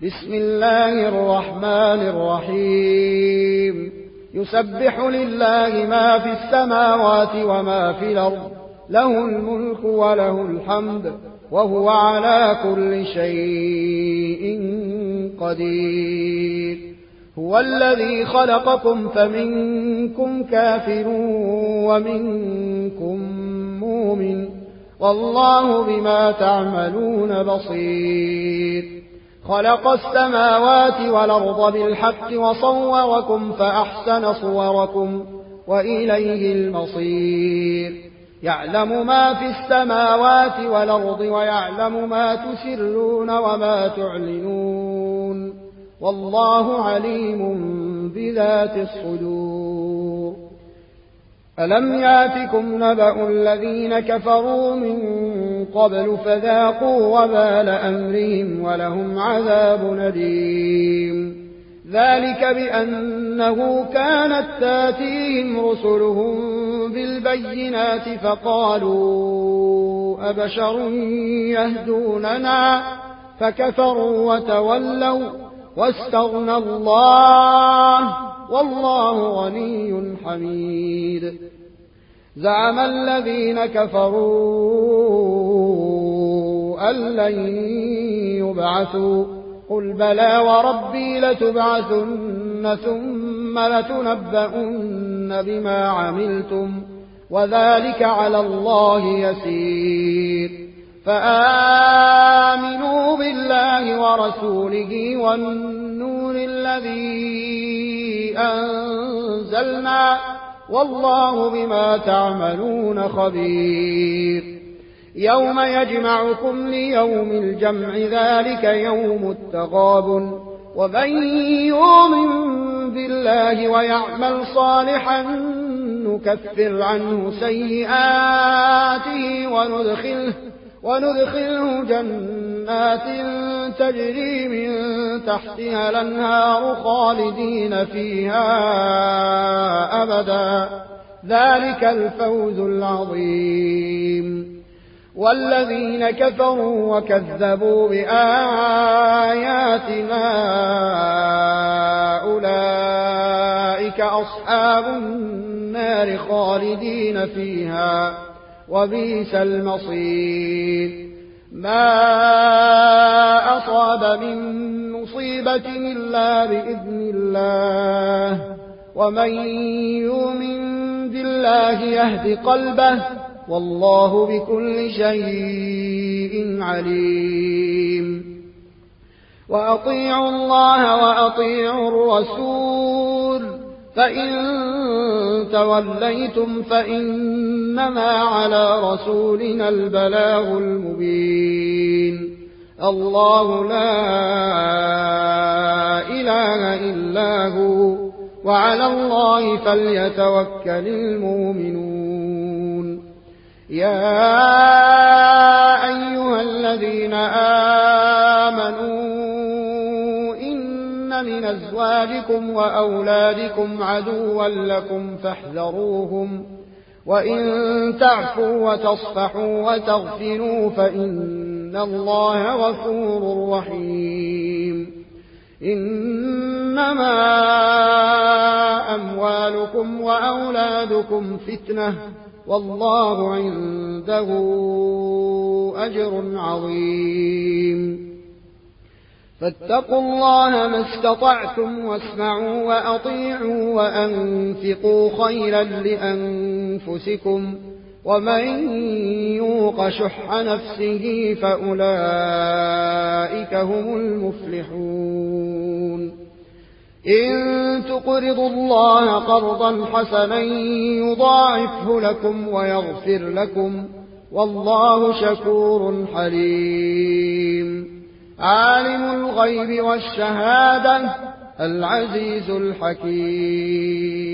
بسم الله الرحمن الرحيم يسبح لله ما في السماوات وما في الأرض له الملك وله الحمد وهو على كل شيء قدير هو الذي خلقكم فمنكم كافر ومنكم مؤمن والله بما تعملون بصير خلق السماوات والأرض بالحق وصوركم فأحسن صوركم وإليه المصير يعلم ما في السماوات والأرض ويعلم ما تسرون وما تعلنون والله عليم بذات الصدور ألم ياتكم نبأ الذين كفروا من قبل فذاقوا وبال أمرهم ولهم عذاب أليم ذلك بأنه كانت تاتيهم رسلهم بالبينات فقالوا أبشر يهدوننا فكفروا وتولوا واستغنى الله والله غني حميد زعم الذين كفروا أن لن يبعثوا قل بلى وربي لتبعثن ثم لتنبؤن بما عملتم وذلك على الله يسير فآمنوا بالله ورسوله والنور الذي أنزلنا والله بما تعملون خبير يوم يجمعكم ليوم الجمع ذلك يوم التغابن ومن يؤمن بالله ويعمل صالحا نكفر عنه سيئاته وندخله جنات تجري من تحتها الأنهار خالدين فيها أبدا ذلك الفوز العظيم والذين كفروا وكذبوا بآياتنا أولئك أصحاب النار خالدين فيها وبئس المصير ما أصاب من مصيبة إلا بإذن الله ومن يؤمن بالله يهد قلبه والله بكل شيء عليم وأطيعوا الله وأطيعوا الرسول فإن توليتم فإنما على رسولنا البلاغ المبين الله لا إله إلا هو وعلى الله فليتوكل المؤمنون يا أيها الذين آمنوا من أزواجكم وأولادكم عدوا لكم فاحذروهم وإن تعفوا وتصفحوا وتغفروا فإن الله غفور رحيم إنما أموالكم وأولادكم فتنة والله عنده أجر عظيم فاتقوا الله ما استطعتم واسمعوا وأطيعوا وأنفقوا خيرا لأنفسكم ومن يوق شح نفسه فأولئك هم المفلحون إن تقرضوا الله قرضا حسنا يضاعفه لكم ويغفر لكم والله شكور حليم عالم الغيب والشهادة العزيز الحكيم